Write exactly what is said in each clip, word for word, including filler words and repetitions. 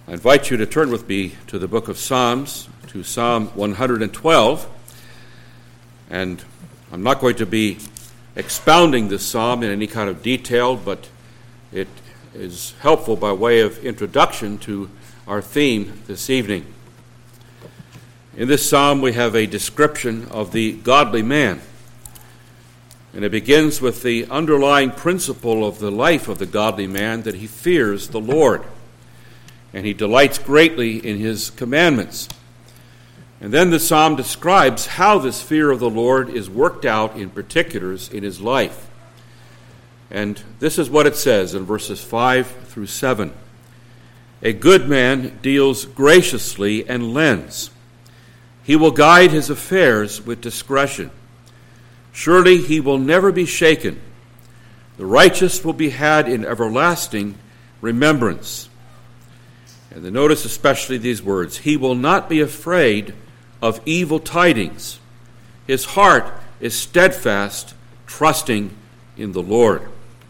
I invite you to turn with me to the book of Psalms, to Psalm one hundred twelve. And I'm not going to be expounding this psalm in any kind of detail, but it is helpful by way of introduction to our theme this evening. In this psalm, we have a description of the godly man. And it begins with the underlying principle of the life of the godly man, that he fears the Lord, and he delights greatly in his commandments. And then the psalm describes how this fear of the Lord is worked out in particulars in his life. And this is what it says in verses five through seven. A good man deals graciously and lends. He will guide his affairs with discretion. Surely he will never be shaken. The righteous will be had in everlasting remembrance. And then notice especially these words. He will not be afraid of evil tidings. His heart is steadfast, trusting in the Lord.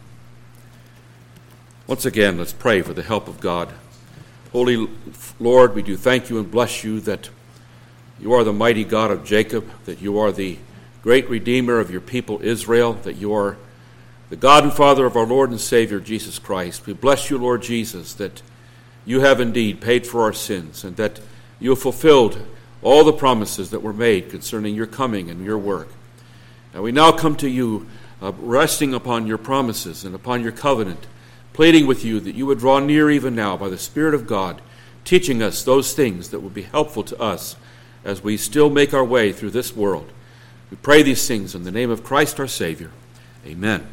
Once again, let's pray for the help of God. Holy Lord, we do thank you and bless you that you are the mighty God of Jacob, that you are the great Redeemer of your people Israel, that you are the God and Father of our Lord and Savior Jesus Christ. We bless you, Lord Jesus, that you have indeed paid for our sins, and that you have fulfilled all the promises that were made concerning your coming and your work. And we now come to you, uh, resting upon your promises and upon your covenant, pleading with you that you would draw near even now by the Spirit of God, teaching us those things that would be helpful to us as we still make our way through this world. We pray these things in the name of Christ our Savior. Amen.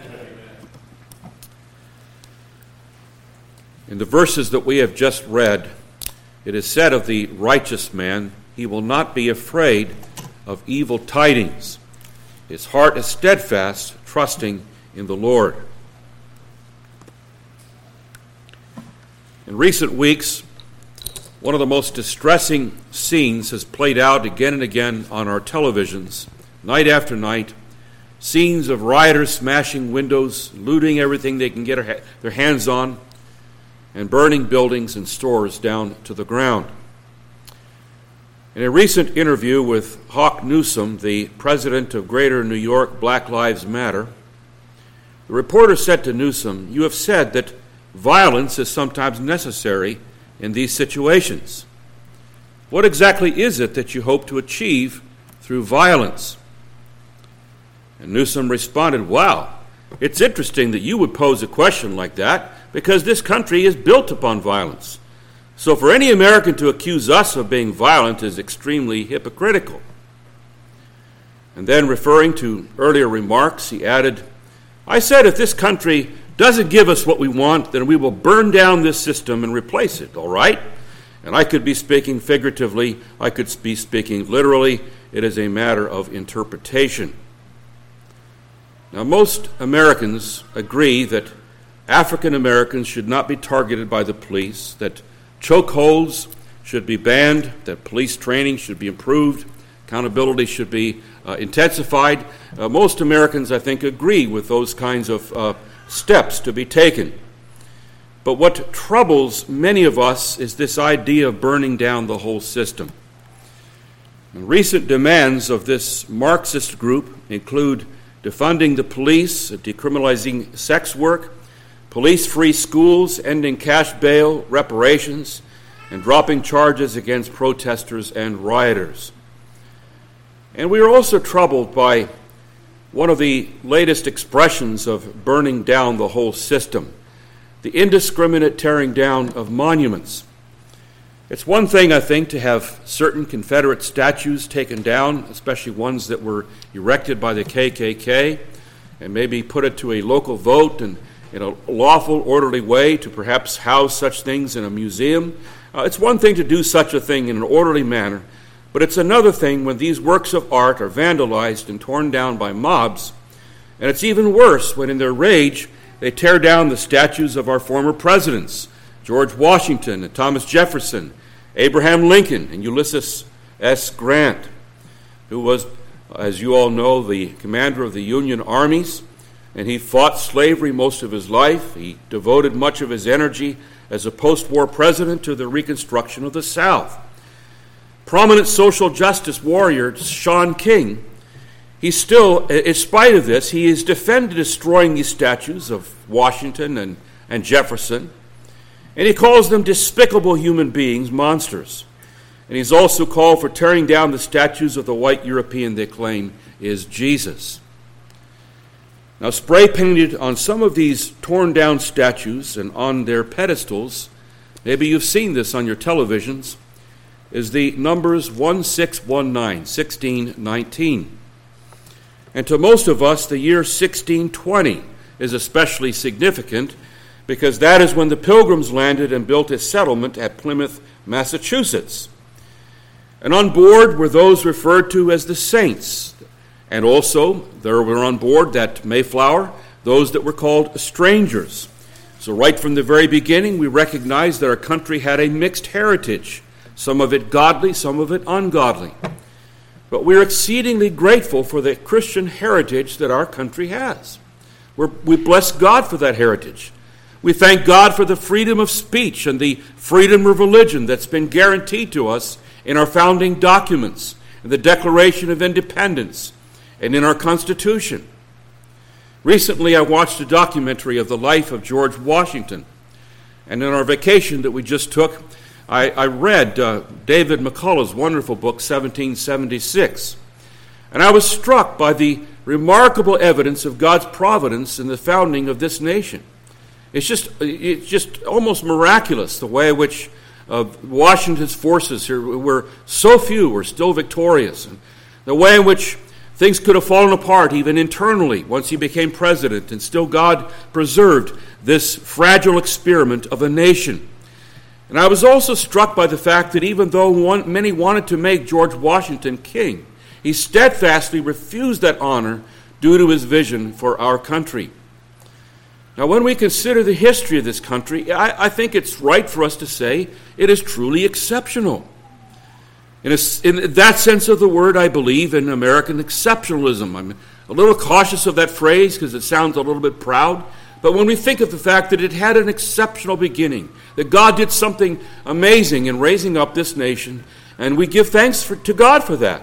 In the verses that we have just read, it is said of the righteous man, he will not be afraid of evil tidings. His heart is steadfast, trusting in the Lord. In recent weeks, one of the most distressing scenes has played out again and again on our televisions, night after night. Scenes of rioters smashing windows, looting everything they can get their hands on, and burning buildings and stores down to the ground. In a recent interview with Hawk Newsom, the president of Greater New York Black Lives Matter, the reporter said to Newsom, "You have said that violence is sometimes necessary in these situations. What exactly is it that you hope to achieve through violence?" And Newsom responded, "Wow, it's interesting that you would pose a question like that, because this country is built upon violence. So for any American to accuse us of being violent is extremely hypocritical." And then, referring to earlier remarks, he added, "I said if this country doesn't give us what we want, then we will burn down this system and replace it, all right?" And I could be speaking figuratively, I could be speaking literally. It is a matter of interpretation. Now, most Americans agree that African Americans should not be targeted by the police, that chokeholds should be banned, that police training should be improved, accountability should be uh, intensified. Uh, most Americans, I think, agree with those kinds of uh, steps to be taken. But what troubles many of us is this idea of burning down the whole system. And recent demands of this Marxist group include defunding the police, decriminalizing sex work, police-free schools, ending cash bail, reparations, and dropping charges against protesters and rioters. And we are also troubled by one of the latest expressions of burning down the whole system, the indiscriminate tearing down of monuments. It's one thing, I think, to have certain Confederate statues taken down, especially ones that were erected by the K K K, and maybe put it to a local vote and in a lawful, orderly way to perhaps house such things in a museum. Uh, it's one thing to do such a thing in an orderly manner, but it's another thing when these works of art are vandalized and torn down by mobs, and it's even worse when in their rage they tear down the statues of our former presidents, George Washington and Thomas Jefferson, Abraham Lincoln and Ulysses S. Grant, who was, as you all know, the commander of the Union armies. and he fought slavery most of his life. He devoted much of his energy as a post-war president to the reconstruction of the South. Prominent social justice warrior Shaun King, he still, in spite of this, he has defended destroying these statues of Washington and, and Jefferson, and he calls them despicable human beings, monsters. And he's also called for tearing down the statues of the white European they claim is Jesus. Now, spray painted on some of these torn down statues and on their pedestals, maybe you've seen this on your televisions, is the numbers one six one nine, sixteen nineteen. And to most of us, the year sixteen twenty is especially significant because that is when the Pilgrims landed and built a settlement at Plymouth, Massachusetts. And on board were those referred to as the saints. And also, there were on board that Mayflower, those that were called strangers. So right from the very beginning, we recognized that our country had a mixed heritage, some of it godly, some of it ungodly. But we're exceedingly grateful for the Christian heritage that our country has. We're, we bless God for that heritage. We thank God for the freedom of speech and the freedom of religion that's been guaranteed to us in our founding documents, in the Declaration of Independence, and in our Constitution. Recently, I watched a documentary of the life of George Washington, and in our vacation that we just took, I, I read uh, David McCullough's wonderful book, seventeen seventy-six, and I was struck by the remarkable evidence of God's providence in the founding of this nation. It's just, it's just almost miraculous the way in which uh, Washington's forces here were so few were still victorious, and the way in which things could have fallen apart even internally once he became president, and still God preserved this fragile experiment of a nation. And I was also struck by the fact that even though one, many wanted to make George Washington king, he steadfastly refused that honor due to his vision for our country. Now, when we consider the history of this country, I, I think it's right for us to say it is truly exceptional. In, a, in that sense of the word, I believe in American exceptionalism. I'm a little cautious of that phrase because it sounds a little bit proud. But when we think of the fact that it had an exceptional beginning, that God did something amazing in raising up this nation, and we give thanks for, to God for that.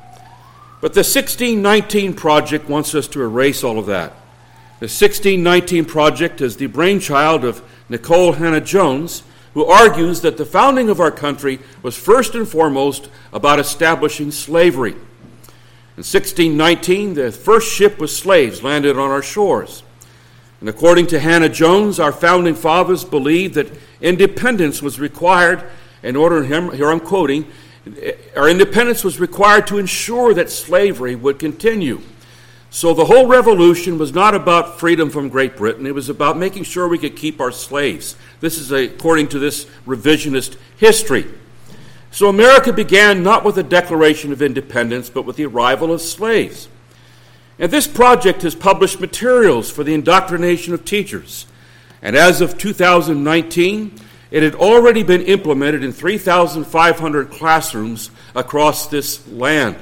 But the sixteen nineteen Project wants us to erase all of that. The sixteen nineteen Project is the brainchild of Nicole Hannah-Jones, who argues that the founding of our country was first and foremost about establishing slavery. In sixteen nineteen, the first ship with slaves landed on our shores. And according to Hannah-Jones, our founding fathers believed that independence was required in order, here I'm quoting, our independence was required to ensure that slavery would continue. So the whole revolution was not about freedom from Great Britain. It was about making sure we could keep our slaves. This is according to this revisionist history. So America began not with a Declaration of Independence, but with the arrival of slaves. And this project has published materials for the indoctrination of teachers. And as of two thousand nineteen, it had already been implemented in three thousand five hundred classrooms across this land,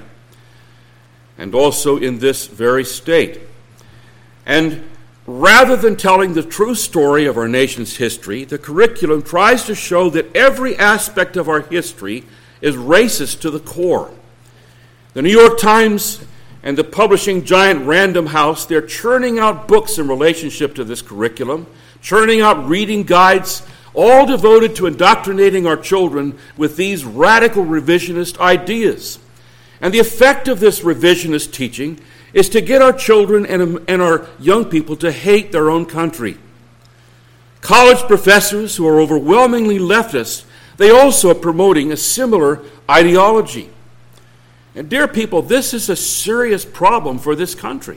and also in this very state. And rather than telling the true story of our nation's history, the curriculum tries to show that every aspect of our history is racist to the core. The New York Times and the publishing giant Random House, they're churning out books in relationship to this curriculum, churning out reading guides, all devoted to indoctrinating our children with these radical revisionist ideas. And the effect of this revisionist teaching is to get our children and, and our young people to hate their own country. College professors who are overwhelmingly leftist, they also are promoting a similar ideology. And dear people, this is a serious problem for this country.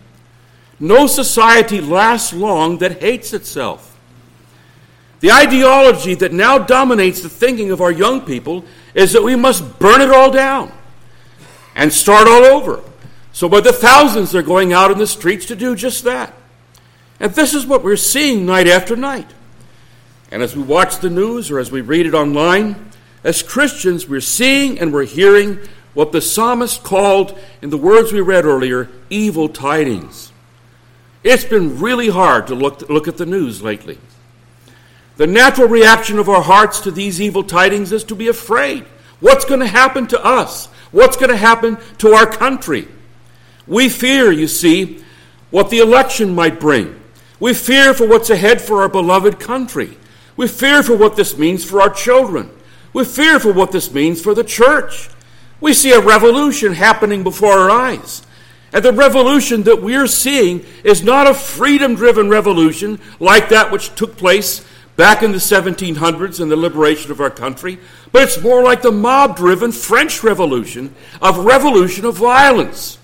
No society lasts long that hates itself. The ideology that now dominates the thinking of our young people is that we must burn it all down and start all over. So by the thousands, they're going out in the streets to do just that. And this is what we're seeing night after night. And as we watch the news or as we read it online, as Christians, we're seeing and we're hearing what the psalmist called, in the words we read earlier, evil tidings. It's been really hard to look, look at the news lately. The natural reaction of our hearts to these evil tidings is to be afraid. What's going to happen to us? What's going to happen to our country? We fear, you see, what the election might bring. We fear for what's ahead for our beloved country. We fear for what this means for our children. We fear for what this means for the church. We see a revolution happening before our eyes. And the revolution that we're seeing is not a freedom-driven revolution like that which took place back in the seventeen hundreds in the liberation of our country, but it's more like the mob-driven French Revolution, of revolution of violence.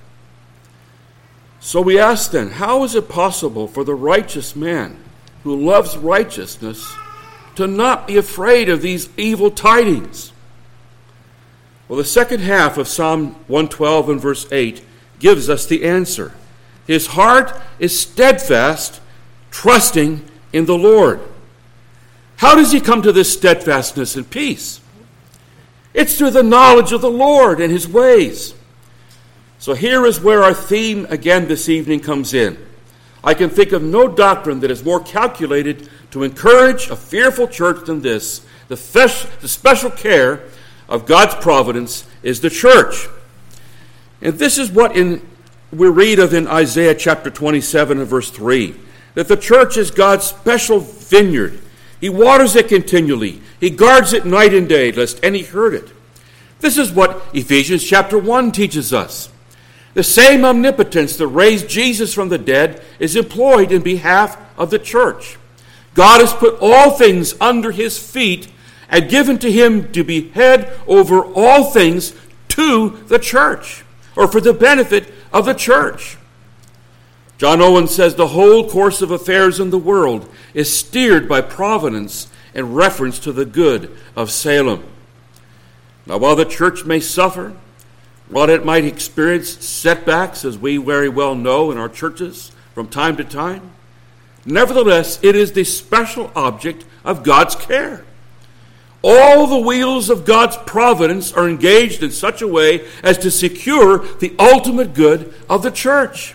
So we ask then, how is it possible for the righteous man who loves righteousness to not be afraid of these evil tidings? Well, the second half of Psalm one twelve and verse eight gives us the answer. His heart is steadfast, trusting in the Lord. How does he come to this steadfastness and peace? It's through the knowledge of the Lord and his ways. So here is where our theme again this evening comes in. I can think of no doctrine that is more calculated to encourage a fearful church than this. The, fesh, the special care of God's providence is the church. And this is what in, we read of in Isaiah chapter twenty-seven and verse three, that the church is God's special vineyard. He waters it continually. He guards it night and day, lest any hurt it. This is what Ephesians chapter one teaches us. The same omnipotence that raised Jesus from the dead is employed in behalf of the church. God has put all things under his feet and given to him to be head over all things to the church, or for the benefit of the church. John Owen says the whole course of affairs in the world is steered by providence in reference to the good of Salem. Now, while the church may suffer, while it might experience setbacks, as we very well know in our churches from time to time, nevertheless, it is the special object of God's care. All the wheels of God's providence are engaged in such a way as to secure the ultimate good of the church.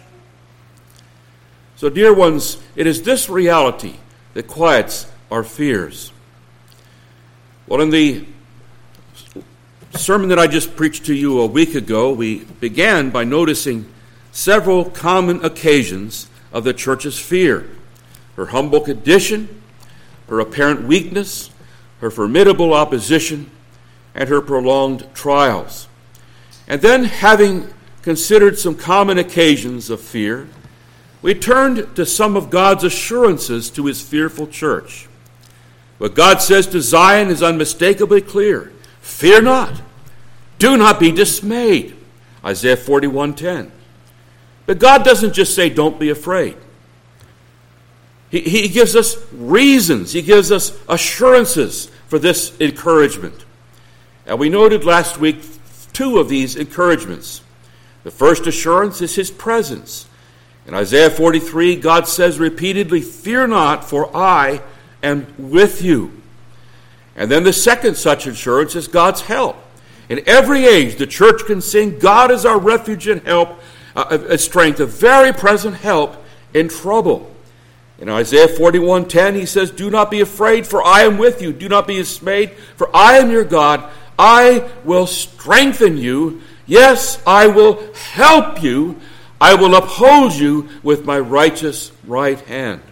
So, dear ones, it is this reality that quiets our fears. Well, in the sermon that I just preached to you a week ago, we began by noticing several common occasions of the church's fear: her humble condition, her apparent weakness, her formidable opposition, and her prolonged trials. And then, having considered some common occasions of fear, we turned to some of God's assurances to his fearful church. What God says to Zion is unmistakably clear. Fear not. Do not be dismayed. Isaiah forty-one ten. But God doesn't just say, don't be afraid. He, he gives us reasons. He gives us assurances for this encouragement. And we noted last week two of these encouragements. The first assurance is his presence. In Isaiah forty-three, God says repeatedly, fear not, for I am with you. And then the second such assurance is God's help. In every age, the church can sing, God is our refuge and help, uh, uh, strength, a very present help in trouble. In Isaiah forty-one ten, he says, do not be afraid, for I am with you. Do not be dismayed, for I am your God. I will strengthen you. Yes, I will help you. I will uphold you with my righteous right hand.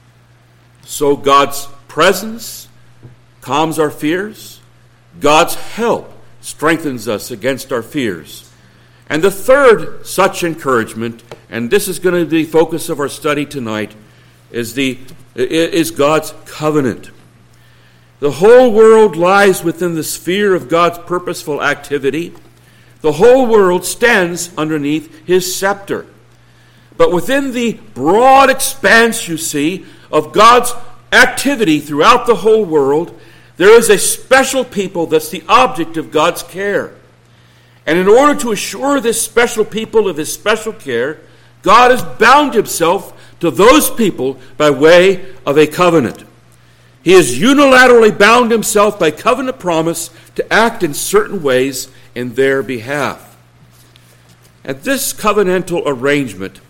So God's presence calms our fears. God's help strengthens us against our fears. And the third such encouragement, and this is going to be the focus of our study tonight, is the is God's covenant. The whole world lies within the sphere of God's purposeful activity. The whole world stands underneath his scepter. But within the broad expanse, you see, of God's activity throughout the whole world, there is a special people that's the object of God's care. And in order to assure this special people of his special care, God has bound himself to those people by way of a covenant. He has unilaterally bound himself by covenant promise to act in certain ways in their behalf. And this covenantal arrangement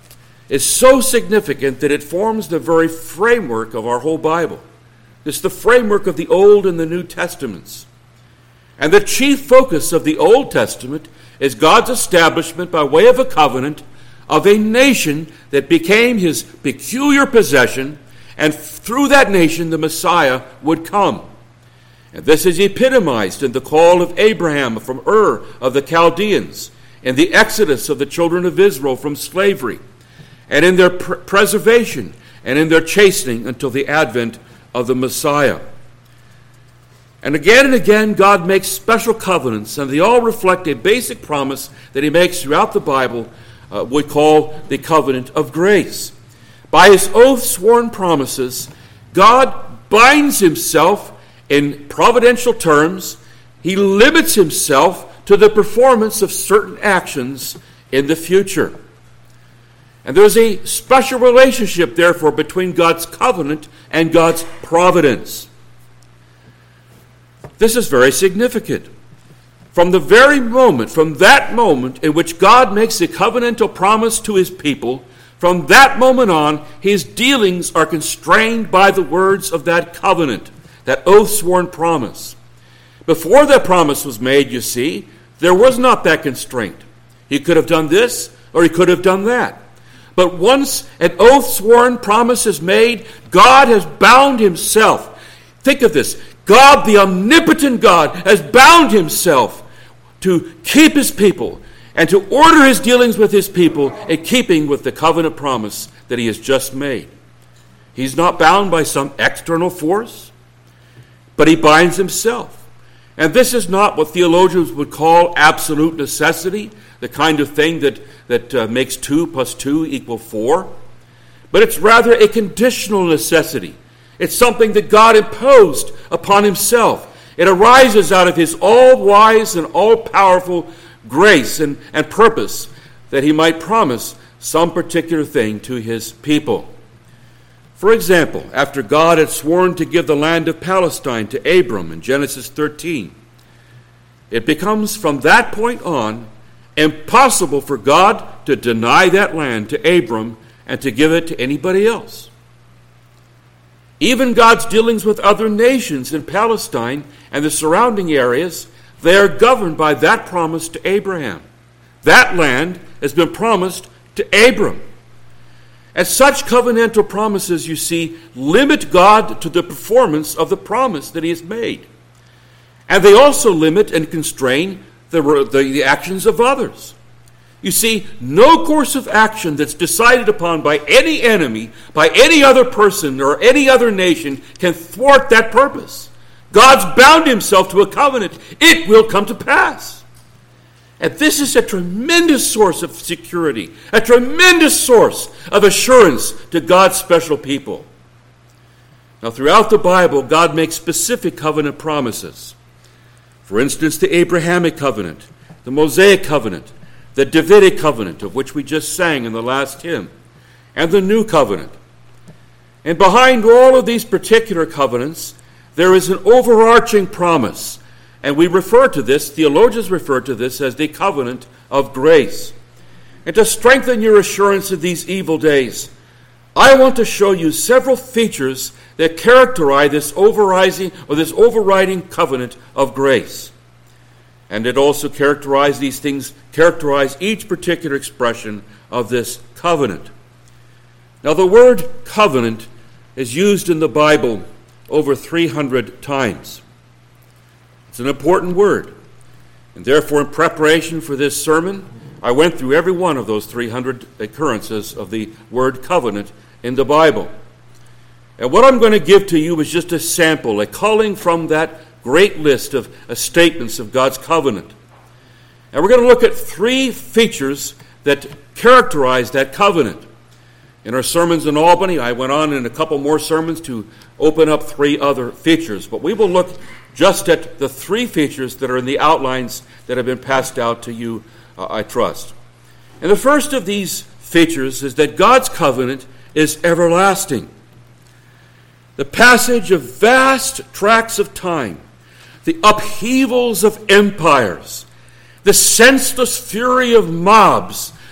is so significant that it forms the very framework of our whole Bible. It's the framework of the Old and the New Testaments. And the chief focus of the Old Testament is God's establishment by way of a covenant of a nation that became his peculiar possession, and through that nation the Messiah would come. And this is epitomized in the call of Abraham from Ur of the Chaldeans, in the exodus of the children of Israel from slavery, and in their pr- preservation and in their chastening until the advent of the Messiah. And again and again, God makes special covenants, and they all reflect a basic promise that he makes throughout the Bible, uh, we call the covenant of grace. By his oath-sworn promises, God binds himself in providential terms. He limits himself to the performance of certain actions in the future. And there's a special relationship, therefore, between God's covenant and God's providence. This is very significant. From the very moment, from that moment in which God makes a covenantal promise to his people, from that moment on, his dealings are constrained by the words of that covenant, that oath-sworn promise. Before that promise was made, you see, there was not that constraint. He could have done this, or he could have done that. But once an oath-sworn promise is made, God has bound himself. Think of this. God, the omnipotent God, has bound himself to keep his people and to order his dealings with his people in keeping with the covenant promise that he has just made. He's not bound by some external force, but he binds himself. And this is not what theologians would call absolute necessity, the kind of thing that, that uh, makes two plus two equal four, but it's rather a conditional necessity. It's something that God imposed upon himself. It arises out of his all-wise and all-powerful grace and, and purpose that he might promise some particular thing to his people. For example, after God had sworn to give the land of Palestine to Abram in Genesis thirteen, it becomes from that point on impossible for God to deny that land to Abram and to give it to anybody else. Even God's dealings with other nations in Palestine and the surrounding areas, they are governed by that promise to Abraham. That land has been promised to Abram. And such covenantal promises, you see, limit God to the performance of the promise that he has made. And they also limit and constrain the, the, the actions of others. You see, no course of action that's decided upon by any enemy, by any other person or any other nation can thwart that purpose. God's bound himself to a covenant. It will come to pass. And this is a tremendous source of security, a tremendous source of assurance to God's special people. Now, throughout the Bible, God makes specific covenant promises. For instance, the Abrahamic covenant, the Mosaic covenant, the Davidic covenant, of which we just sang in the last hymn, and the new covenant. And behind all of these particular covenants, there is an overarching promise. And we refer to this, theologians refer to this as the covenant of grace. And to strengthen your assurance in these evil days, I want to show you several features that characterize this overriding or this overriding covenant of grace. And it also characterizes these things, characterize each particular expression of this covenant. Now, the word covenant is used in the Bible over three hundred times. It's an important word. And therefore, in preparation for this sermon, I went through every one of those three hundred occurrences of the word covenant in the Bible. And what I'm going to give to you is just a sample, a culling from that great list of uh, statements of God's covenant. And we're going to look at three features that characterize that covenant. In our sermons in Albany, I went on in a couple more sermons to open up three other features. But we will look just at the three features that are in the outlines that have been passed out to you, uh, I trust. And the first of these features is that God's covenant is everlasting. The passage of vast tracts of time, the upheavals of empires, the senseless fury of mobs,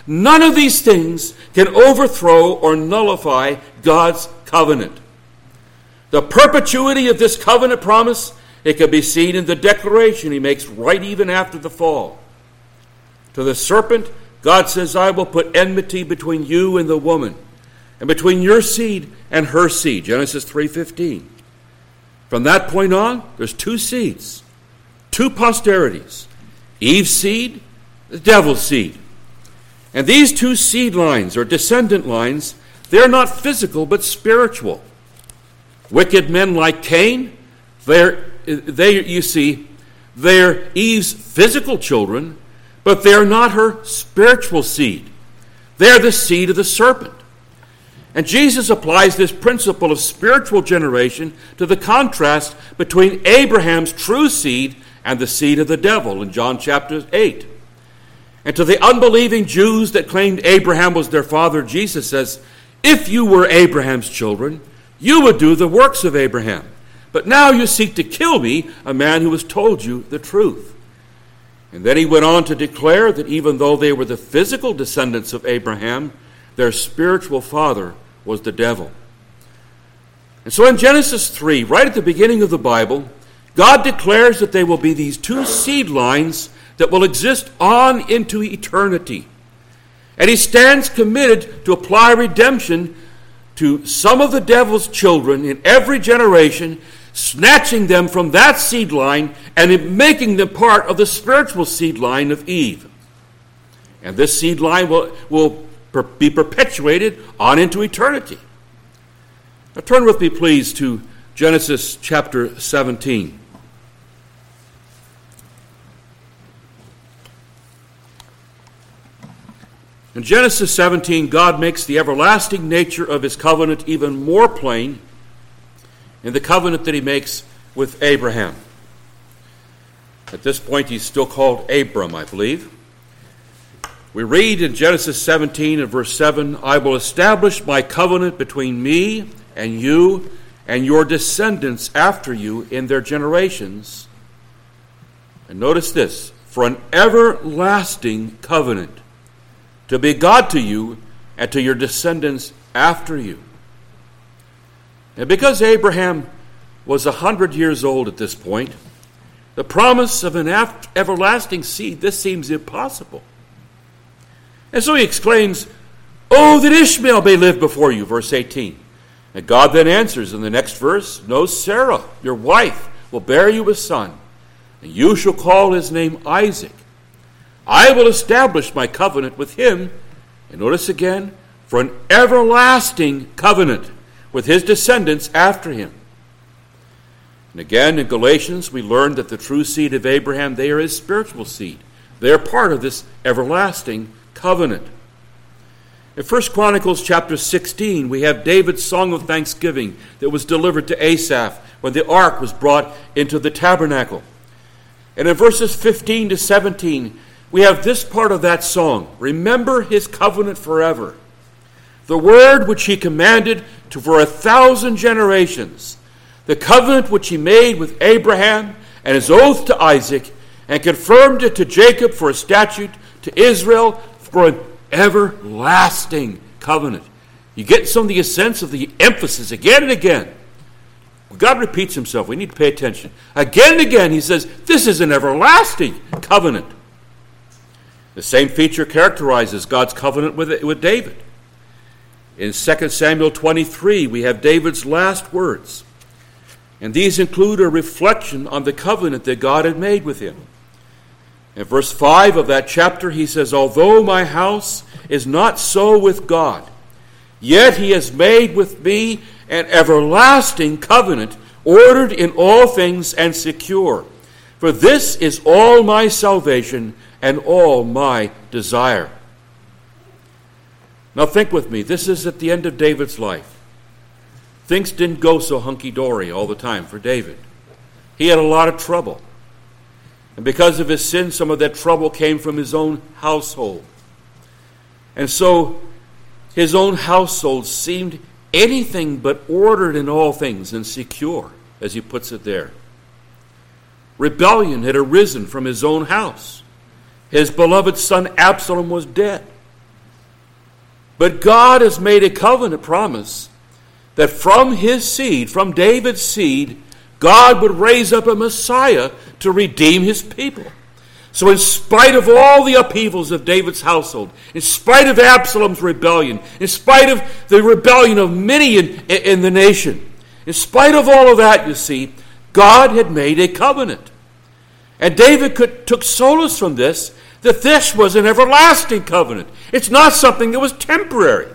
None of these things can overthrow or nullify God's covenant. The perpetuity of this covenant promise, it can be seen in the declaration he makes right even after the fall. To the serpent, God says, I will put enmity between you and the woman, and between your seed and her seed. Genesis three fifteen. From that point on, there's two seeds, two posterities. Eve's seed, the devil's seed. And these two seed lines, or descendant lines, they're not physical but spiritual. Wicked men like Cain, they're, they, you see, they're Eve's physical children, but they're not her spiritual seed. They're the seed of the serpent. And Jesus applies this principle of spiritual generation to the contrast between Abraham's true seed and the seed of the devil in John chapter eight. And to the unbelieving Jews that claimed Abraham was their father, Jesus says, if you were Abraham's children, you would do the works of Abraham. But now you seek to kill me, a man who has told you the truth. And then he went on to declare that even though they were the physical descendants of Abraham, their spiritual father was the devil. And so in Genesis three, right at the beginning of the Bible, God declares that there will be these two seed lines that will exist on into eternity. And he stands committed to apply redemption to some of the devil's children in every generation, snatching them from that seed line and making them part of the spiritual seed line of Eve. And this seed line will, will per- be perpetuated on into eternity. Now turn with me, please, to Genesis chapter seventeen. In Genesis seventeen, God makes the everlasting nature of his covenant even more plain in the covenant that he makes with Abraham. At this point, he's still called Abram, I believe. We read in Genesis seventeen and verse seven, I will establish my covenant between me and you and your descendants after you in their generations. And notice this, for an everlasting covenant, to be God to you and to your descendants after you. And because Abraham was a hundred years old at this point, the promise of an everlasting seed, this seems impossible. And so he exclaims, oh, that Ishmael may live before you, verse eighteen. And God then answers in the next verse, no, Sarah, your wife, will bear you a son, and you shall call his name Isaac. I will establish my covenant with him, and notice again, for an everlasting covenant with his descendants after him. And again, in Galatians, we learn that the true seed of Abraham, they are his spiritual seed. They are part of this everlasting covenant. In First Chronicles chapter sixteen, we have David's song of thanksgiving that was delivered to Asaph when the ark was brought into the tabernacle. And in verses fifteen to seventeen, we have this part of that song, remember his covenant forever, the word which he commanded to for a thousand generations, the covenant which he made with Abraham and his oath to Isaac, and confirmed it to Jacob for a statute, to Israel for an everlasting covenant. You get some of the sense of the emphasis again and again. God repeats himself. We need to pay attention. Again and again he says, this is an everlasting covenant. The same feature characterizes God's covenant with, with David. In Second Samuel twenty-three, we have David's last words. And these include a reflection on the covenant that God had made with him. In verse five of that chapter, he says, although my house is not so with God, yet he has made with me an everlasting covenant, ordered in all things and secure. For this is all my salvation and all my desire. Now think with me, this is at the end of David's life. Things didn't go so hunky-dory all the time for David. He had a lot of trouble. And because of his sin, some of that trouble came from his own household. And so his own household seemed anything but ordered in all things and secure, as he puts it there. Rebellion had arisen from his own house. His beloved son Absalom was dead. But God has made a covenant promise that from his seed, from David's seed, God would raise up a Messiah to redeem his people. So in spite of all the upheavals of David's household, in spite of Absalom's rebellion, in spite of the rebellion of many in, in the nation, in spite of all of that, you see, God had made a covenant. And David could, took solace from this, that this was an everlasting covenant. It's not something that was temporary.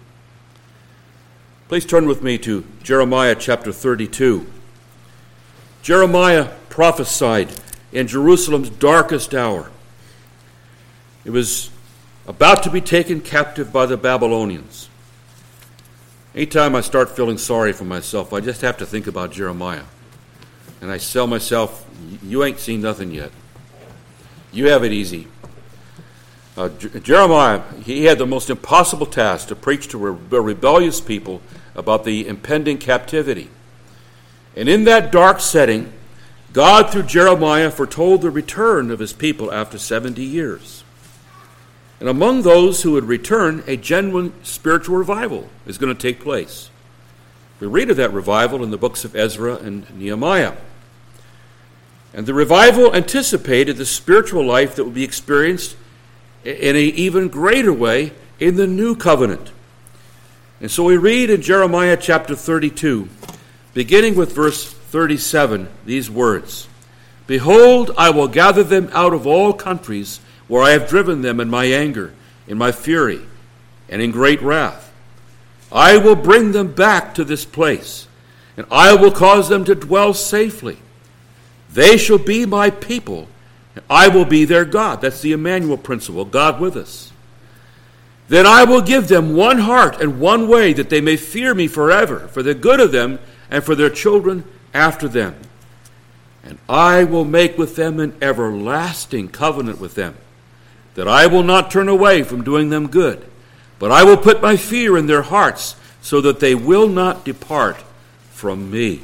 Please turn with me to Jeremiah chapter thirty-two. Jeremiah prophesied in Jerusalem's darkest hour. It was about to be taken captive by the Babylonians. Anytime I start feeling sorry for myself, I just have to think about Jeremiah. And I tell myself, you ain't seen nothing yet. You have it easy. Uh, J- Jeremiah, he had the most impossible task to preach to a rebellious people about the impending captivity. And in that dark setting, God, through Jeremiah, foretold the return of his people after seventy years. And among those who would return, a genuine spiritual revival is going to take place. We read of that revival in the books of Ezra and Nehemiah. And the revival anticipated the spiritual life that would be experienced in an even greater way in the new covenant. And so we read in Jeremiah chapter thirty-two, beginning with verse thirty-seven, these words, "Behold, I will gather them out of all countries where I have driven them in my anger, in my fury, and in great wrath. I will bring them back to this place, and I will cause them to dwell safely. They shall be my people, and I will be their God." That's the Emmanuel principle, God with us. "Then I will give them one heart and one way, that they may fear me forever, for the good of them and for their children after them. And I will make with them an everlasting covenant with them, that I will not turn away from doing them good, but I will put my fear in their hearts, so that they will not depart from me."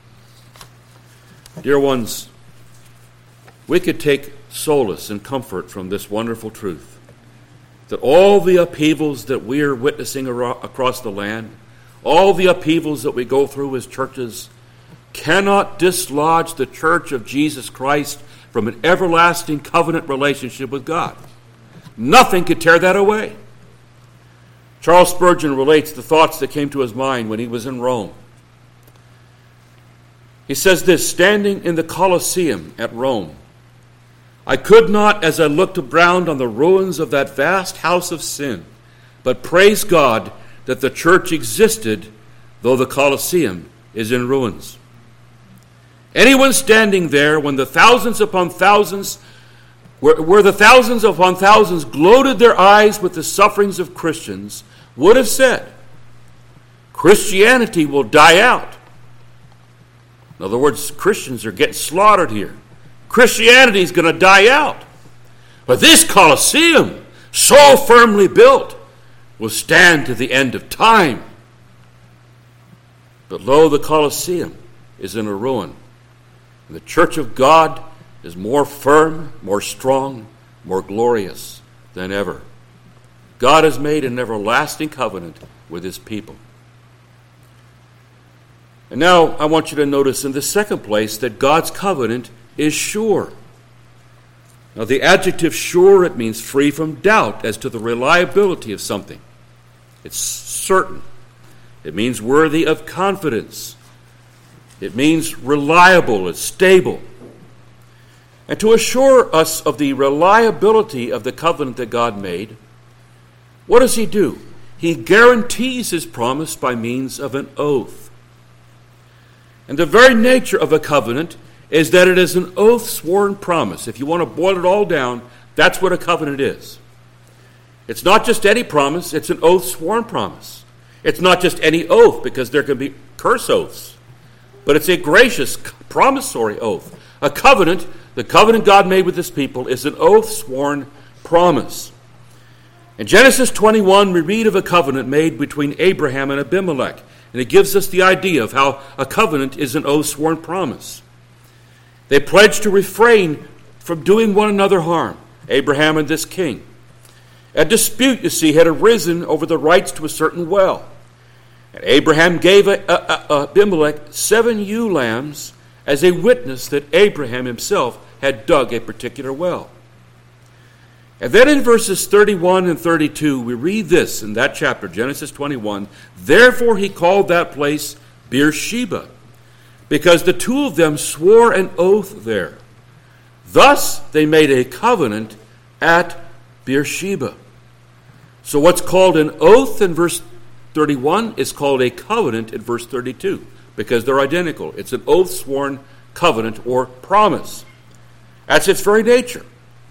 Dear ones, we could take solace and comfort from this wonderful truth, that all the upheavals that we are witnessing across the land, all the upheavals that we go through as churches, cannot dislodge the church of Jesus Christ from an everlasting covenant relationship with God. Nothing could tear that away. Charles Spurgeon relates the thoughts that came to his mind when he was in Rome. He says this, "Standing in the Colosseum at Rome, I could not, as I looked around on the ruins of that vast house of sin, but praise God that the church existed, though the Colosseum is in ruins. Anyone standing there when the thousands upon thousands, where, where the thousands upon thousands gloated their eyes with the sufferings of Christians, would have said, Christianity will die out. In other words, Christians are getting slaughtered here. Christianity is going to die out. But this Colosseum, so firmly built, will stand to the end of time. But lo, the Colosseum is in a ruin. And the church of God is more firm, more strong, more glorious than ever. God has made an everlasting covenant with his people. And now I want you to notice in the second place that God's covenant is sure. Now the adjective sure, it means free from doubt as to the reliability of something. It's certain. It means worthy of confidence. It means reliable, it's stable. And to assure us of the reliability of the covenant that God made, what does he do? He guarantees his promise by means of an oath. And the very nature of a covenant is that it is an oath-sworn promise. If you want to boil it all down, that's what a covenant is. It's not just any promise, it's an oath-sworn promise. It's not just any oath, because there can be curse oaths. But it's a gracious, promissory oath. A covenant, the covenant God made with his people, is an oath-sworn promise. In Genesis twenty-one, we read of a covenant made between Abraham and Abimelech. And it gives us the idea of how a covenant is an oath-sworn promise. They pledged to refrain from doing one another harm, Abraham and this king. A dispute, you see, had arisen over the rights to a certain well. And Abraham gave a, a, a, Abimelech seven ewe lambs as a witness that Abraham himself had dug a particular well. And then in verses thirty-one and thirty-two, we read this in that chapter, Genesis twenty-one, "Therefore he called that place Beersheba, because the two of them swore an oath there. Thus they made a covenant at Beersheba." So what's called an oath in verse thirty-one is called a covenant in verse thirty-two, because they're identical. It's an oath sworn covenant or promise. That's its very nature.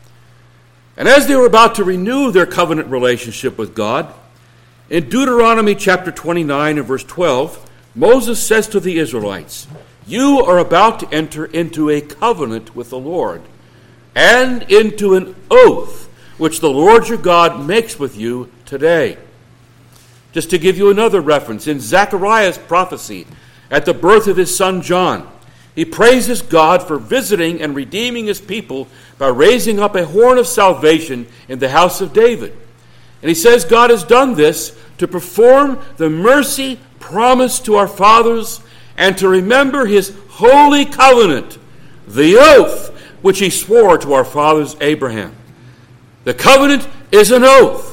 And as they were about to renew their covenant relationship with God, in Deuteronomy chapter twenty-nine and verse twelve, Moses says to the Israelites, "You are about to enter into a covenant with the Lord, and into an oath which the Lord your God makes with you today." Just to give you another reference, in Zechariah's prophecy at the birth of his son John, he praises God for visiting and redeeming his people by raising up a horn of salvation in the house of David. And he says God has done this to perform the mercy promised to our fathers and to remember his holy covenant, the oath which he swore to our fathers Abraham. The covenant is an oath.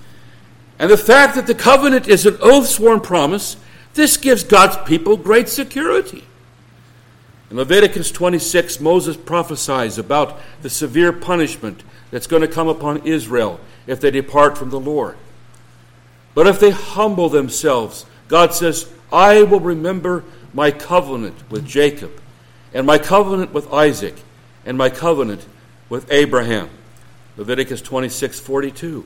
And the fact that the covenant is an oath-sworn promise, this gives God's people great security. In Leviticus twenty-six, Moses prophesies about the severe punishment that's going to come upon Israel if they depart from the Lord. But if they humble themselves, God says, "I will remember my covenant with Jacob, and my covenant with Isaac, and my covenant with Abraham." Leviticus twenty-six forty-two.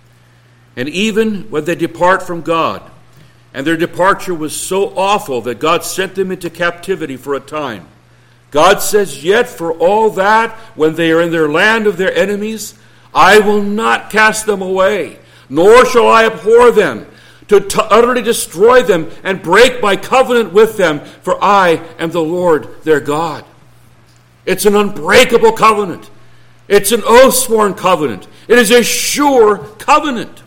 And even when they depart from God, and their departure was so awful that God sent them into captivity for a time, God says, "Yet for all that, when they are in their land of their enemies, I will not cast them away, nor shall I abhor them, to t- utterly destroy them and break my covenant with them, for I am the Lord their God." It's an unbreakable covenant. It's an oath-sworn covenant. It is a sure covenant.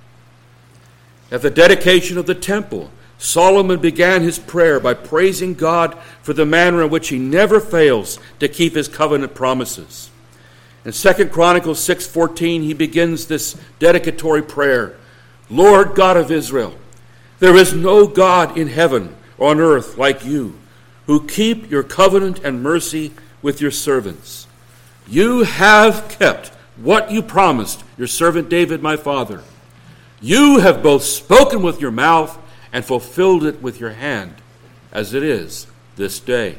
At the dedication of the temple, Solomon began his prayer by praising God for the manner in which he never fails to keep his covenant promises. In Second Chronicles six fourteen, he begins this dedicatory prayer, "Lord God of Israel, there is no God in heaven or on earth like you, who keep your covenant and mercy with your servants. You have kept what you promised your servant David my father. You have both spoken with your mouth and fulfilled it with your hand, as it is this day."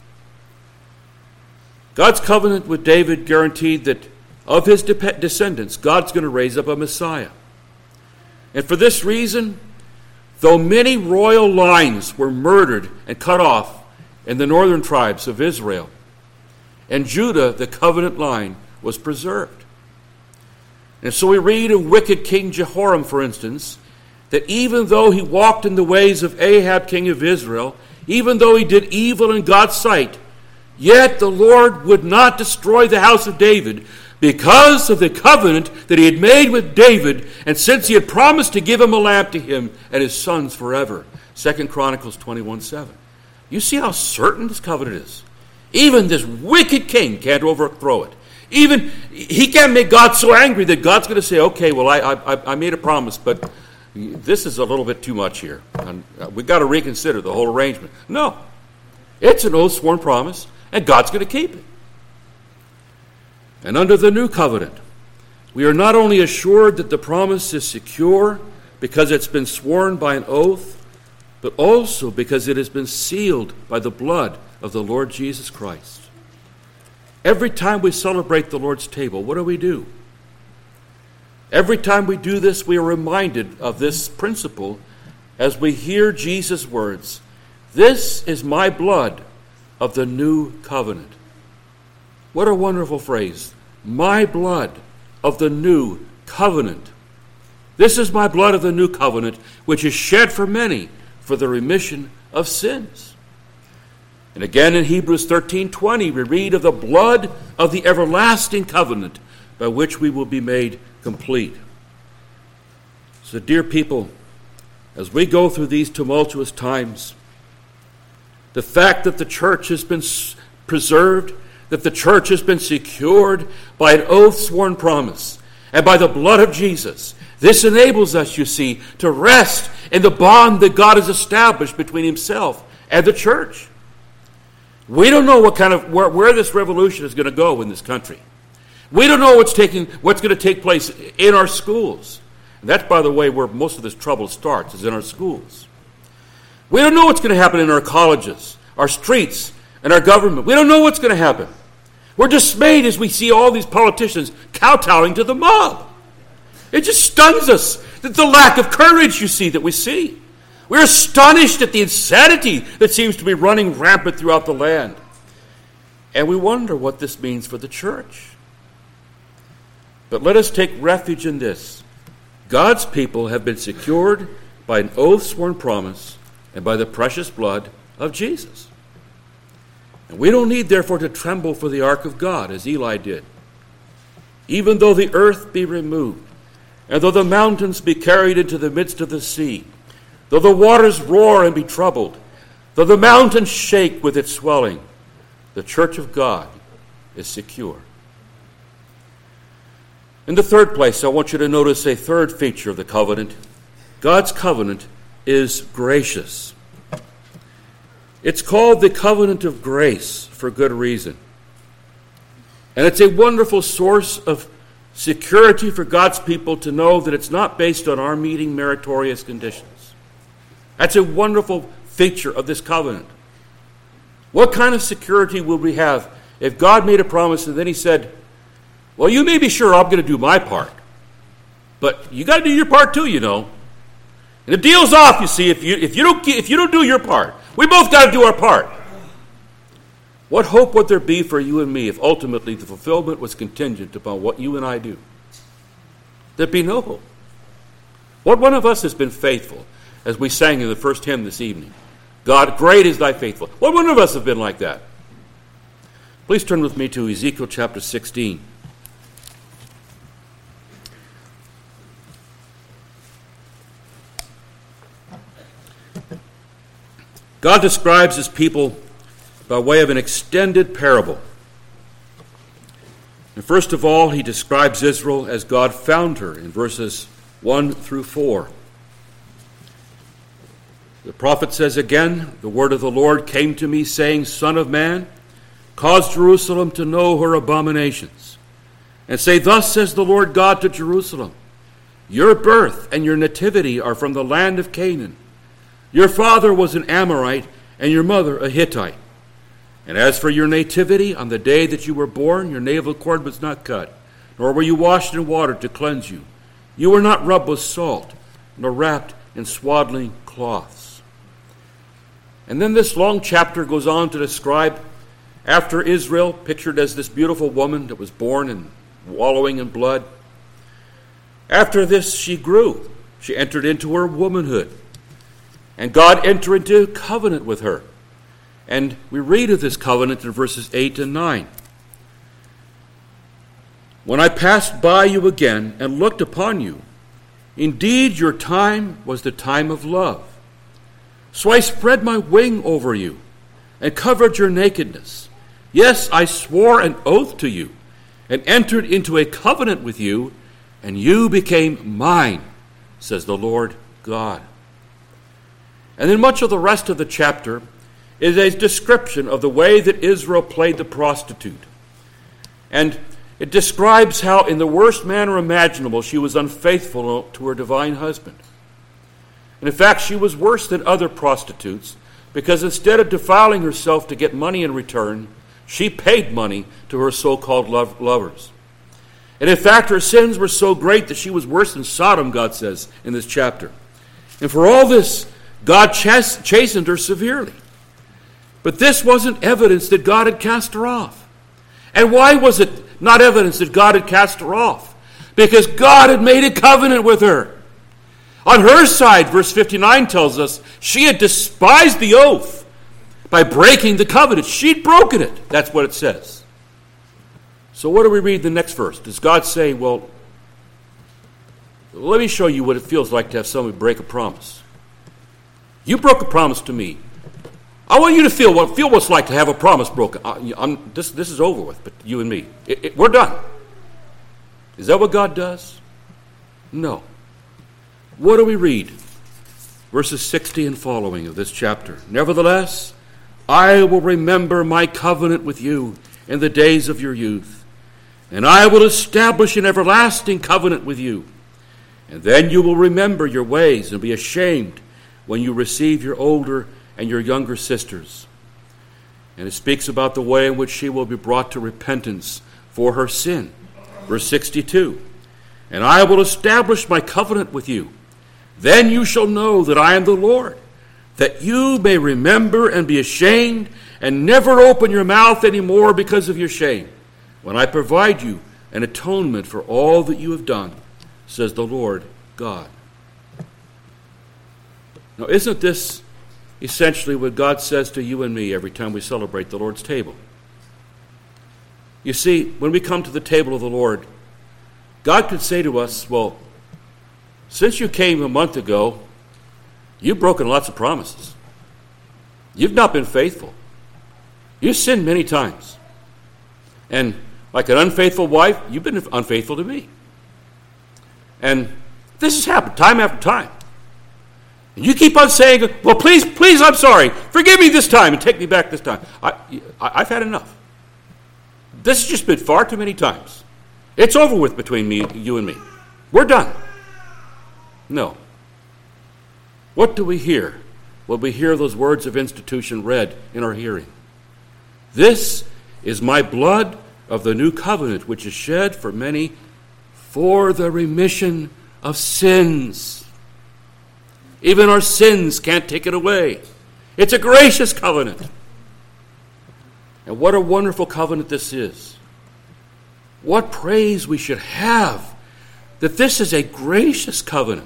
God's covenant with David guaranteed that of his de- descendants, God's going to raise up a Messiah. And for this reason, though many royal lines were murdered and cut off in the northern tribes of Israel, and Judah, the covenant line, was preserved. And so we read of wicked King Jehoram, for instance, that even though he walked in the ways of Ahab, king of Israel, even though he did evil in God's sight, yet the Lord would not destroy the house of David because of the covenant that he had made with David, and since he had promised to give him a lamp to him and his sons forever. Second Chronicles twenty-one seven. You see how certain this covenant is. Even this wicked king can't overthrow it. Even he can't make God so angry that God's going to say, "Okay, well, I I, I made a promise, but this is a little bit too much here. And we've got to reconsider the whole arrangement." No. It's an oath sworn promise, and God's going to keep it. And under the new covenant, we are not only assured that the promise is secure because it's been sworn by an oath, but also because it has been sealed by the blood of the Lord Jesus Christ. Every time we celebrate the Lord's table, what do we do? Every time we do this, we are reminded of this principle as we hear Jesus' words, "This is my blood of the new covenant." What a wonderful phrase. My blood of the new covenant. This is my blood of the new covenant, which is shed for many for the remission of sins. And again in Hebrews thirteen twenty, we read of the blood of the everlasting covenant by which we will be made complete. So, dear people, as we go through these tumultuous times, the fact that the church has been preserved, that the church has been secured by an oath-sworn promise and by the blood of Jesus, this enables us, you see, to rest in the bond that God has established between himself and the church. We don't know what kind of where, where this revolution is going to go in this country. We don't know what's taking what's going to take place in our schools. And that's, by the way, where most of this trouble starts, is in our schools. We don't know what's going to happen in our colleges, our streets, and our government. We don't know what's going to happen. We're dismayed as we see all these politicians kowtowing to the mob. It just stuns us, that the lack of courage, you see, that we see. We're astonished at the insanity that seems to be running rampant throughout the land. And we wonder what this means for the church. But let us take refuge in this. God's people have been secured by an oath-sworn promise and by the precious blood of Jesus. And we don't need, therefore, to tremble for the ark of God, as Eli did. Even though the earth be removed, and though the mountains be carried into the midst of the sea, though the waters roar and be troubled, though the mountains shake with its swelling, the church of God is secure. In the third place, I want you to notice a third feature of the covenant. God's covenant is gracious. It's called the covenant of grace for good reason. And it's a wonderful source of security for God's people to know that it's not based on our meeting meritorious conditions. That's a wonderful feature of this covenant. What kind of security would we have if God made a promise and then he said, well, you may be sure I'm going to do my part, but you got to do your part too, you know. And the deal's off, you see, if you if you don't if you don't do your part. We both got to do our part. What hope would there be for you and me if ultimately the fulfillment was contingent upon what you and I do? There'd be no hope. What one of us has been faithful, as we sang in the first hymn this evening? God, great is thy faithfulness. What one of us have been like that? Please turn with me to Ezekiel chapter sixteen. God describes his people by way of an extended parable. And first of all, he describes Israel as God found her in verses one through four. The prophet says again, the word of the Lord came to me, saying, Son of man, cause Jerusalem to know her abominations, and say, Thus says the Lord God to Jerusalem, Your birth and your nativity are from the land of Canaan. Your father was an Amorite, and your mother a Hittite. And as for your nativity, on the day that you were born, your navel cord was not cut, nor were you washed in water to cleanse you. You were not rubbed with salt, nor wrapped in swaddling cloths. And then this long chapter goes on to describe, after Israel, pictured as this beautiful woman that was born and wallowing in blood, after this she grew. She entered into her womanhood. And God entered into covenant with her. And we read of this covenant in verses eight and nine. When I passed by you again and looked upon you, indeed your time was the time of love. So I spread my wing over you and covered your nakedness. Yes, I swore an oath to you and entered into a covenant with you, and you became mine, says the Lord God. And then much of the rest of the chapter is a description of the way that Israel played the prostitute. And it describes how, in the worst manner imaginable, she was unfaithful to her divine husband. And in fact, she was worse than other prostitutes, because instead of defiling herself to get money in return, she paid money to her so-called love- lovers. And in fact, her sins were so great that she was worse than Sodom, God says in this chapter. And for all this, God chas- chastened her severely. But this wasn't evidence that God had cast her off. And why was it not evidence that God had cast her off? Because God had made a covenant with her. On her side, verse fifty-nine tells us, she had despised the oath by breaking the covenant. She'd broken it. That's what it says. So what do we read in the next verse? Does God say, well, Let me show you what it feels like to have somebody break a promise. You broke a promise to me. I want you to feel what feel what it's like to have a promise broken. I, I'm, this, this is over with, but you and me. It, it, we're done. Is that what God does? No. What do we read? Verses sixty and following of this chapter. Nevertheless, I will remember my covenant with you in the days of your youth, and I will establish an everlasting covenant with you. And then you will remember your ways and be ashamed when you receive your older and your younger sisters. And it speaks about the way in which she will be brought to repentance for her sin. Verse sixty-two, and I will establish my covenant with you. Then you shall know that I am the Lord, that you may remember and be ashamed and never open your mouth any more because of your shame, when I provide you an atonement for all that you have done, says the Lord God. Now, isn't this essentially what God says to you and me every time we celebrate the Lord's table? You see, when we come to the table of the Lord, God could say to us, well, since you came a month ago, you've broken lots of promises. You've not been faithful. You've sinned many times. And like an unfaithful wife, you've been unfaithful to me. And this has happened time after time. And you keep on saying, well, please, please, I'm sorry. Forgive me this time and take me back this time. I, I, I've had enough. This has just been far too many times. It's over with between me, you and me. We're done. No. What do we hear when we hear those words of institution read in our hearing? This is my blood of the new covenant, which is shed for many for the remission of sins. Even our sins can't take it away. It's a gracious covenant. And what a wonderful covenant this is. What praise we should have that this is a gracious covenant.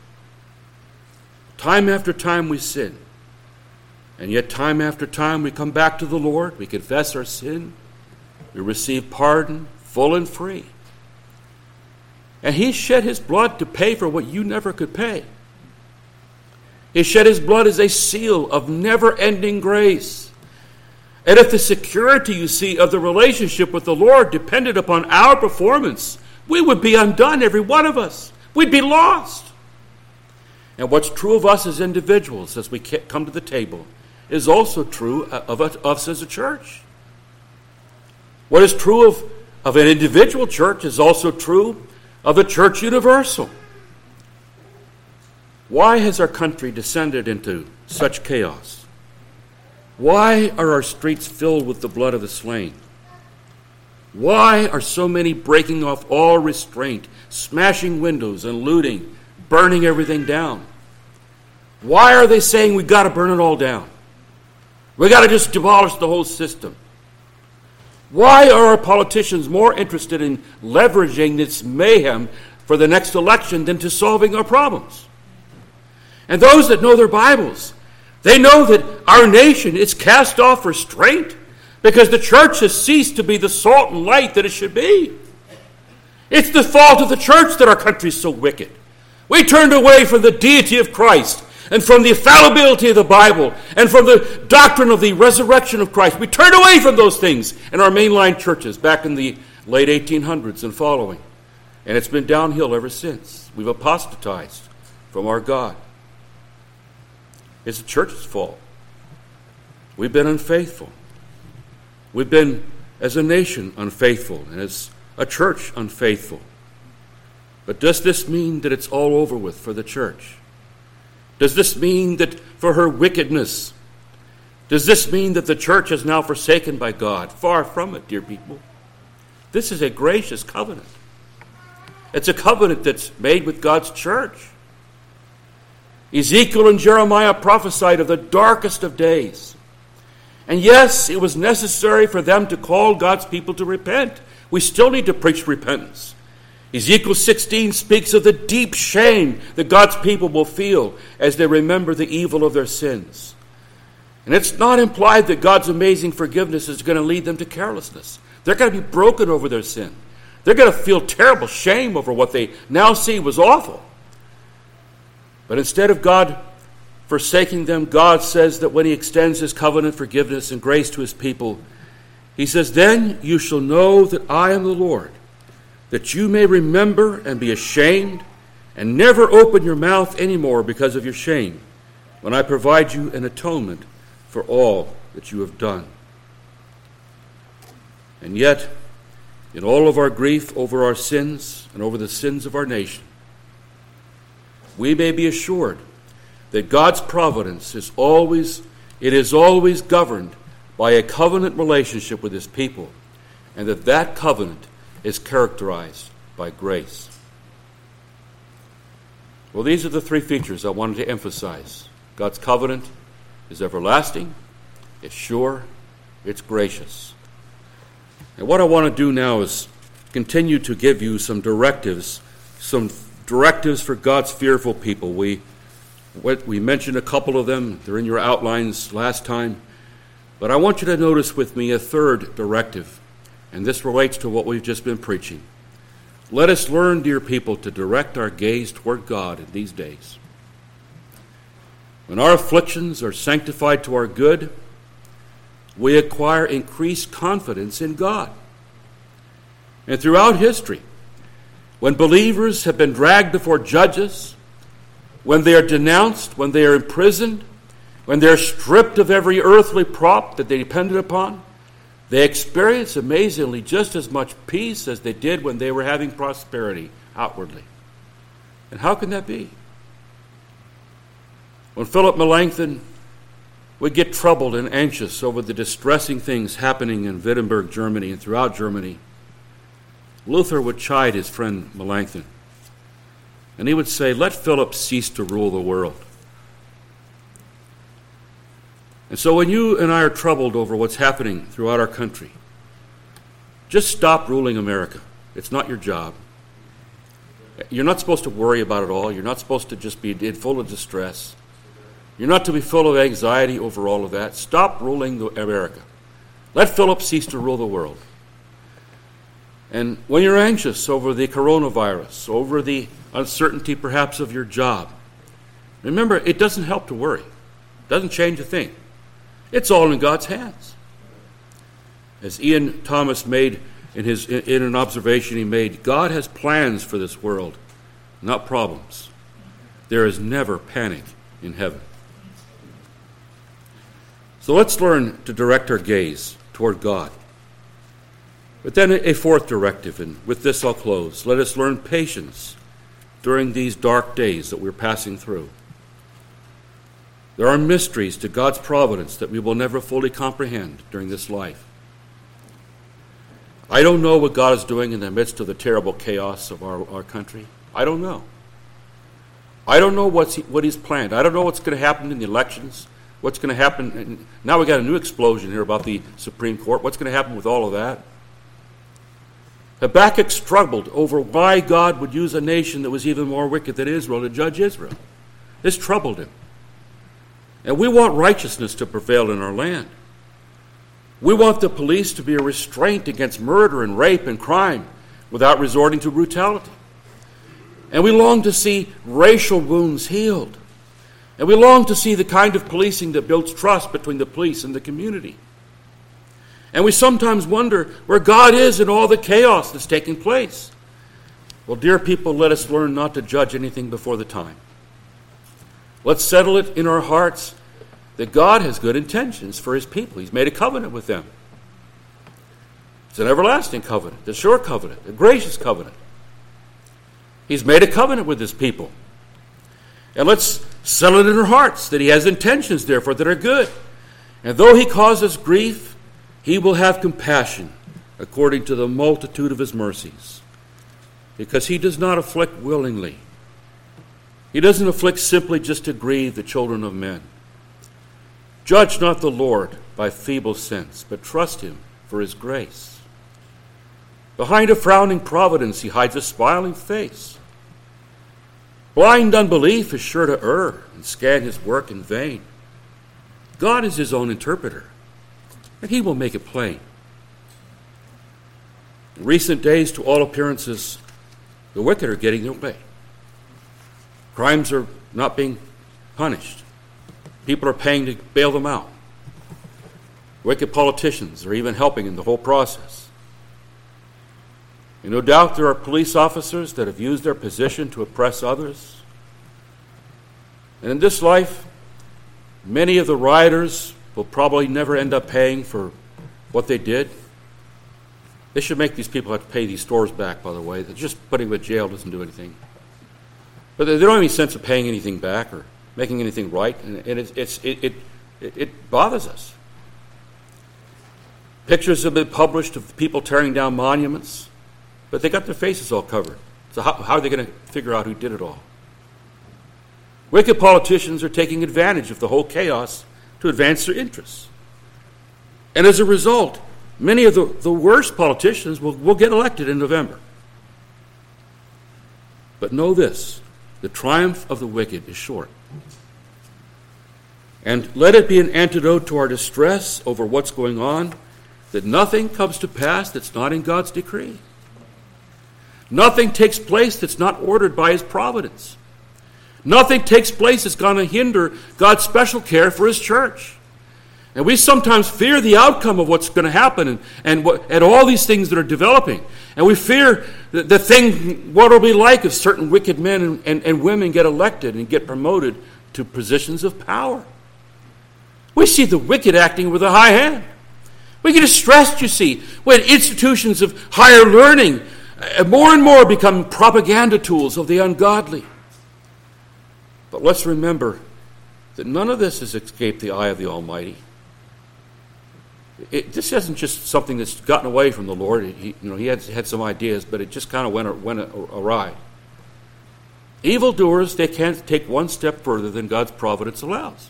Time after time we sin. And yet time after time we come back to the Lord. We confess our sin. We receive pardon, full and free. And He shed His blood to pay for what you never could pay. He shed His blood as a seal of never-ending grace. And if the security, you see, of the relationship with the Lord depended upon our performance, we would be undone, every one of us. We'd be lost. And what's true of us as individuals as we come to the table is also true of us as a church. What is true of, of an individual church is also true of the church universal. Why has our country descended into such chaos? Why are our streets filled with the blood of the slain? Why are so many breaking off all restraint, smashing windows and looting, burning everything down? Why are they saying we've got to burn it all down? We've got to just demolish the whole system. Why are our politicians more interested in leveraging this mayhem for the next election than to solving our problems? And those that know their Bibles, they know that our nation is cast off restraint because the church has ceased to be the salt and light that it should be. It's the fault of the church that our country is so wicked. We turned away from the deity of Christ and from the infallibility of the Bible and from the doctrine of the resurrection of Christ. We turned away from those things in our mainline churches back in the late eighteen hundreds and following. And it's been downhill ever since. We've apostatized from our God. It's the church's fault. We've been unfaithful. We've been, as a nation, unfaithful, and as a church, unfaithful. But does this mean that it's all over with for the church? Does this mean that for her wickedness? Does this mean that the church is now forsaken by God? Far from it, dear people. This is a gracious covenant. It's a covenant that's made with God's church. Ezekiel and Jeremiah prophesied of the darkest of days. And yes, it was necessary for them to call God's people to repent. We still need to preach repentance. Ezekiel sixteen speaks of the deep shame that God's people will feel as they remember the evil of their sins. And it's not implied that God's amazing forgiveness is going to lead them to carelessness. They're going to be broken over their sin. They're going to feel terrible shame over what they now see was awful. But instead of God forsaking them, God says that when he extends his covenant forgiveness and grace to his people, he says, "Then you shall know that I am the Lord, that you may remember and be ashamed and never open your mouth anymore because of your shame, when I provide you an atonement for all that you have done." And yet, in all of our grief over our sins and over the sins of our nation, we may be assured that God's providence is always, it is always governed by a covenant relationship with his people, and that that covenant is characterized by grace. Well, these are the three features I wanted to emphasize. God's covenant is everlasting, it's sure, it's gracious. And what I want to do now is continue to give you some directives, some directives for God's fearful people. We we mentioned a couple of them. They're in your outlines last time. But I want you to notice with me a third directive, and this relates to what we've just been preaching. Let us learn, dear people, to direct our gaze toward God in these days. When our afflictions are sanctified to our good, we acquire increased confidence in God. And throughout history, when believers have been dragged before judges, when they are denounced, when they are imprisoned, when they're stripped of every earthly prop that they depended upon, they experience amazingly just as much peace as they did when they were having prosperity outwardly. And how can that be? When Philip Melanchthon would get troubled and anxious over the distressing things happening in Wittenberg, Germany, and throughout Germany, Luther would chide his friend Melanchthon. And he would say, "Let Philip cease to rule the world." And so when you and I are troubled over what's happening throughout our country, just stop ruling America. It's not your job. You're not supposed to worry about it all. You're not supposed to just be full of distress. You're not to be full of anxiety over all of that. Stop ruling the America. Let Philip cease to rule the world. And when you're anxious over the coronavirus, over the uncertainty perhaps of your job, remember, it doesn't help to worry. It doesn't change a thing. It's all in God's hands. As Ian Thomas made in his in an observation he made, God has plans for this world, not problems. There is never panic in heaven. So let's learn to direct our gaze toward God. But then a fourth directive, and with this I'll close. Let us learn patience during these dark days that we're passing through. There are mysteries to God's providence that we will never fully comprehend during this life. I don't know what God is doing in the midst of the terrible chaos of our, our country. I don't know. I don't know what's he, what he's planned. I don't know what's going to happen in the elections, what's going to happen. And now we got a new explosion here about the Supreme Court. What's going to happen with all of that? Habakkuk struggled over why God would use a nation that was even more wicked than Israel to judge Israel. This troubled him. And we want righteousness to prevail in our land. We want the police to be a restraint against murder and rape and crime without resorting to brutality. And we long to see racial wounds healed. And we long to see the kind of policing that builds trust between the police and the community. And we sometimes wonder where God is in all the chaos that's taking place. Well, dear people, let us learn not to judge anything before the time. Let's settle it in our hearts that God has good intentions for his people. He's made a covenant with them. It's an everlasting covenant, a sure covenant, a gracious covenant. He's made a covenant with his people. And let's settle it in our hearts that he has intentions, therefore, that are good. And though he causes grief, he will have compassion according to the multitude of his mercies, because he does not afflict willingly. He doesn't afflict simply just to grieve the children of men. Judge not the Lord by feeble sense, but trust him for his grace. Behind a frowning providence he hides a smiling face. Blind unbelief is sure to err and scan his work in vain. God is his own interpreter, and he will make it plain. In recent days, to all appearances, the wicked are getting their way. Crimes are not being punished. People are paying to bail them out. Wicked politicians are even helping in the whole process. And no doubt there are police officers that have used their position to oppress others. And in this life, many of the rioters will probably never end up paying for what they did. They should make these people have to pay these stores back, by the way. They're just putting them in jail doesn't do anything. But they don't have any sense of paying anything back or making anything right, and, and it's, it's, it, it, it, it bothers us. Pictures have been published of people tearing down monuments, but they got their faces all covered. So how, how are they going to figure out who did it all? Wicked politicians are taking advantage of the whole chaos to advance their interests. And as a result, many of the, the worst politicians will, will get elected in November. But know this, the triumph of the wicked is short. And let it be an antidote to our distress over what's going on, that nothing comes to pass that's not in God's decree. Nothing takes place that's not ordered by his providence. Nothing takes place that's going to hinder God's special care for his church. And we sometimes fear the outcome of what's going to happen and, and, what, and all these things that are developing. And we fear the, the thing, what it'll be like if certain wicked men and, and, and women get elected and get promoted to positions of power. We see the wicked acting with a high hand. We get distressed, you see, when institutions of higher learning uh, more and more become propaganda tools of the ungodly. But let's remember that none of this has escaped the eye of the Almighty. It, this isn't just something that's gotten away from the Lord. He, you know, he had, had some ideas, but it just kind of went, went awry. Evildoers, they can't take one step further than God's providence allows.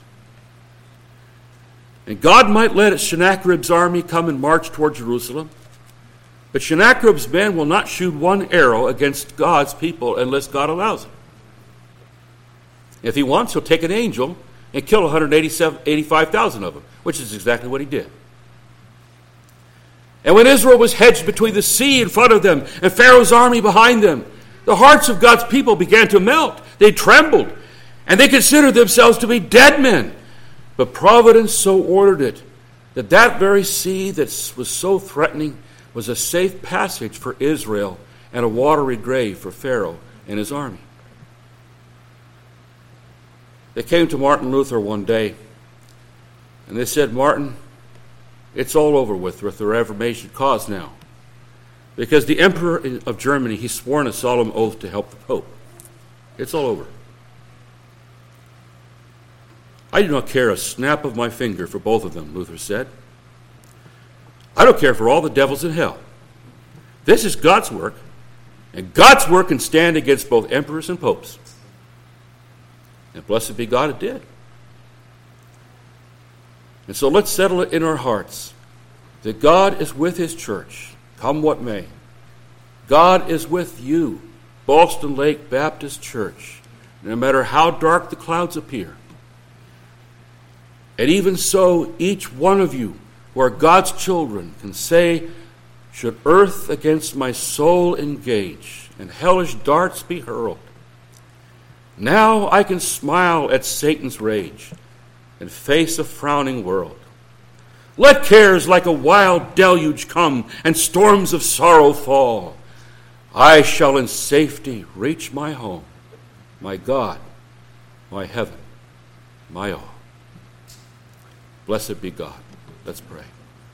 And God might let Sennacherib's army come and march toward Jerusalem, but Sennacherib's men will not shoot one arrow against God's people unless God allows it. If he wants, he'll take an angel and kill one hundred eighty-five thousand of them, which is exactly what he did. And when Israel was hedged between the sea in front of them and Pharaoh's army behind them, the hearts of God's people began to melt. They trembled, and they considered themselves to be dead men. But providence so ordered it that that very sea that was so threatening was a safe passage for Israel and a watery grave for Pharaoh and his army. They came to Martin Luther one day, and they said, Martin, it's all over with with the Reformation cause now. Because the Emperor of Germany, he's sworn a solemn oath to help the Pope. It's all over. I do not care a snap of my finger for both of them, Luther said. I don't care for all the devils in hell. This is God's work, and God's work can stand against both emperors and popes. And blessed be God, it did. And so let's settle it in our hearts that God is with his church, come what may. God is with you, Ballston Lake Baptist Church, no matter how dark the clouds appear. And even so, each one of you who are God's children can say, should earth against my soul engage and hellish darts be hurled, now I can smile at Satan's rage and face a frowning world. Let cares like a wild deluge come and storms of sorrow fall. I shall in safety reach my home, my God, my heaven, my all. Blessed be God. Let's pray.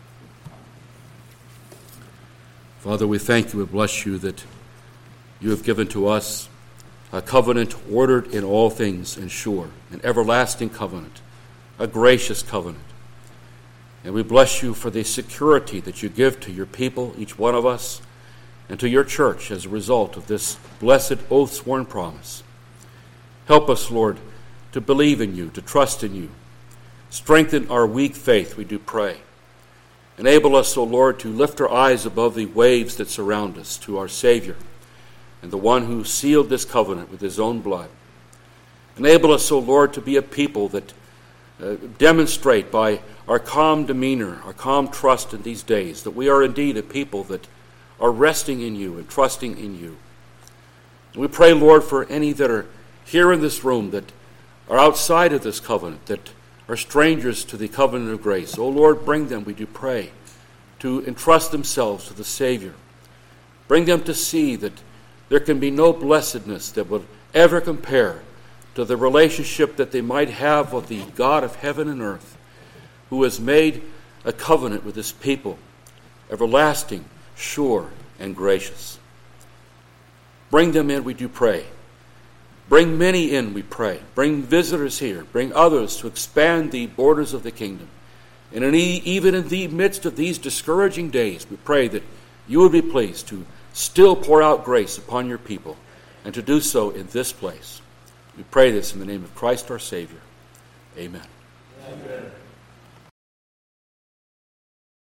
Father, we thank you and bless you that you have given to us a covenant ordered in all things and sure, an everlasting covenant, a gracious covenant. And we bless you for the security that you give to your people, each one of us, and to your church as a result of this blessed oath-sworn promise. Help us, Lord, to believe in you, to trust in you. Strengthen our weak faith, we do pray. Enable us, O Lord, to lift our eyes above the waves that surround us to our Savior and the one who sealed this covenant with his own blood. Enable us, O Lord, to be a people that uh, demonstrate by our calm demeanor, our calm trust in these days, that we are indeed a people that are resting in you and trusting in you. And we pray, Lord, for any that are here in this room that are outside of this covenant, that are strangers to the covenant of grace. Oh, Lord, bring them, we do pray, to entrust themselves to the Savior. Bring them to see that there can be no blessedness that would ever compare to the relationship that they might have with the God of heaven and earth, who has made a covenant with his people, everlasting, sure, and gracious. Bring them in, we do pray. Bring many in, we pray. Bring visitors here. Bring others to expand the borders of the kingdom. And in e- even in the midst of these discouraging days, we pray that you would be pleased to still pour out grace upon your people, and to do so in this place. We pray this in the name of Christ our Savior. Amen. Amen.